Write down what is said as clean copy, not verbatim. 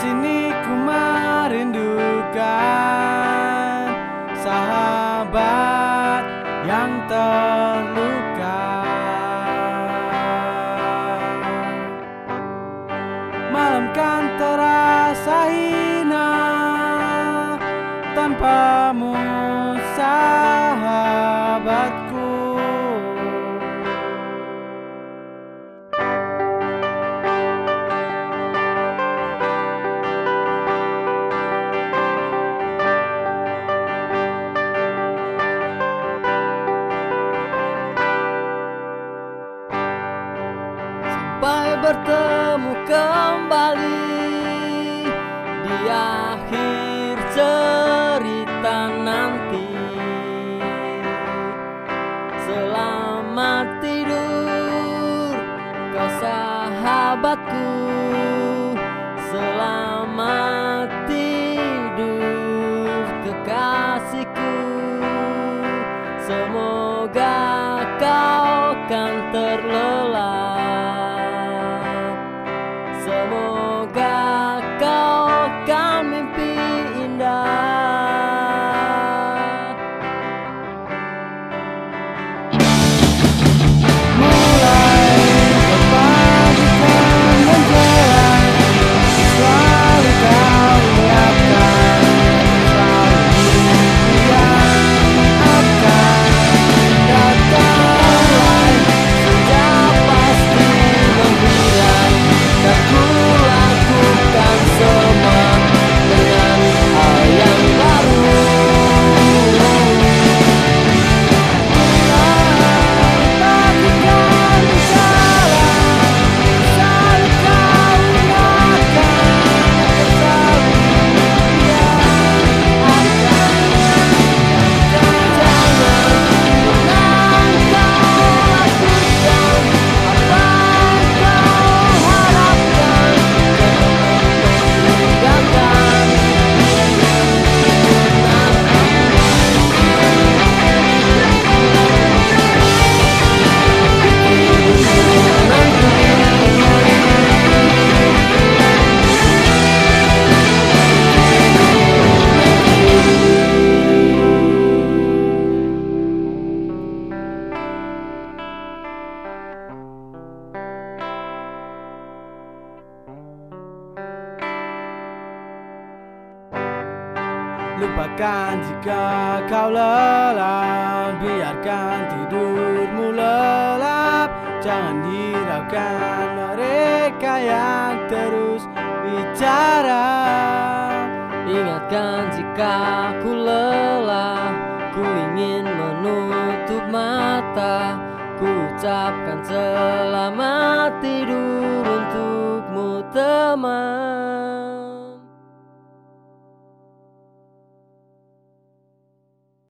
sini ku merindukan sahabat yang terluka. Malam kan terasa hina tanpamu, sahabatku. Sampai bertemu kembali di akhir cerita nanti. Selamat tidur kau sahabatku, selamat tidur kekasihku. Semoga kau kan terlelap, semoga kau kan mimpi indah. Mulai berpagikan menjelang, selalu kau lihatkan, selalu yang akan datang lagi. Sudah pasti menghilang, dan ku lakukan semua dengan hal yang baru. Lakukan salah, selalu kau ingatkan, selalu yang akan datang. Jangan pernah kau lakukan apa kau harapkan, jangan lupakan jika kau lelah, biarkan tidurmu lelap. Jangan hiraukan mereka yang terus bicara. Ingatkan jika ku lelah, ku ingin menutup mata, ku ucapkan selamat tidur.